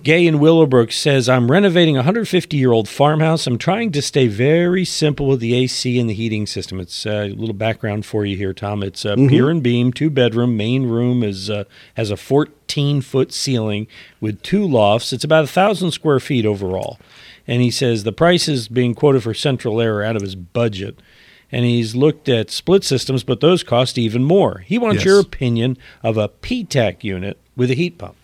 Gay in Willowbrook says, I'm renovating a 150-year-old farmhouse. I'm trying to stay very simple with the AC and the heating system. It's a little background for you here, Tom. It's a pier and beam, 2-bedroom. Main room has a 14-foot ceiling with 2 lofts. It's about 1,000 square feet overall. And he says the price is being quoted for central air out of his budget. And he's looked at split systems, but those cost even more. He wants your opinion of a PTAC unit with a heat pump.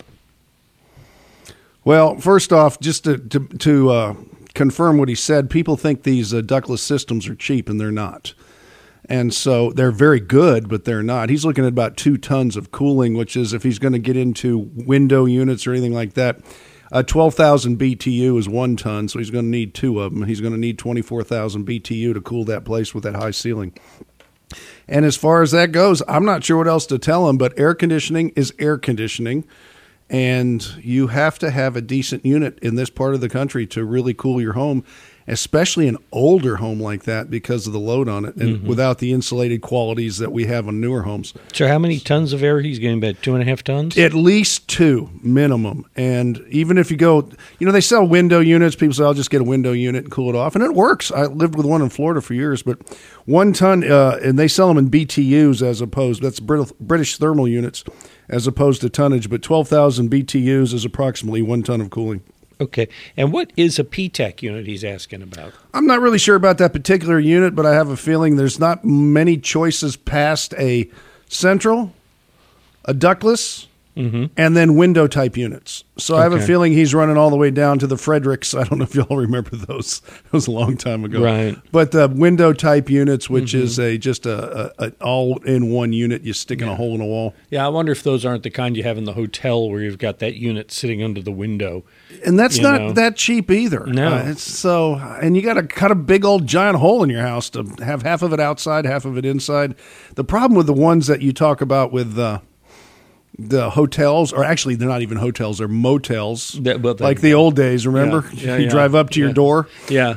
Well, first off, just to confirm what he said, people think these ductless systems are cheap, and they're not. And so they're very good, but they're not. He's looking at about 2 tons of cooling, which is, if he's going to get into window units or anything like that, 12,000 BTU is 1 ton, so he's going to need 2 of them. He's going to need 24,000 BTU to cool that place with that high ceiling. And as far as that goes, I'm not sure what else to tell him, but air conditioning is air conditioning. And you have to have a decent unit in this part of the country to really cool your home, especially an older home like that, because of the load on it and without the insulated qualities that we have on newer homes. So how many tons of air he's getting? About 2.5 tons? At least 2 minimum. And even if you go, they sell window units. People say, I'll just get a window unit and cool it off. And it works. I lived with one in Florida for years, but 1 ton, and they sell them in BTUs as opposed, that's British thermal units as opposed to tonnage, but 12,000 BTUs is approximately 1 ton of cooling. Okay. And what is a PTAC unit he's asking about? I'm not really sure about that particular unit, but I have a feeling there's not many choices past a central, a ductless, and then window-type units. So I have a feeling he's running all the way down to the Fredericks. I don't know if y'all remember those. It was a long time ago. Right. But the window-type units, which is just an all-in-one unit you stick in a hole in a wall. Yeah, I wonder if those aren't the kind you have in the hotel where you've got that unit sitting under the window. And that's not that cheap either. No. And you got to cut a big old giant hole in your house to have half of it outside, half of it inside. The problem with the ones that you talk about with the hotels, or actually they're not even hotels, they're motels, like the old days, remember? You drive up to your door. Yeah.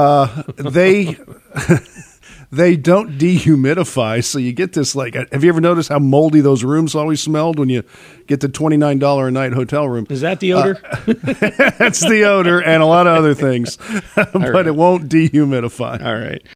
They don't dehumidify, so you get this, have you ever noticed how moldy those rooms always smelled when you get the $29 a night hotel room? Is that the odor? That's the odor and a lot of other things, but it won't dehumidify. All right.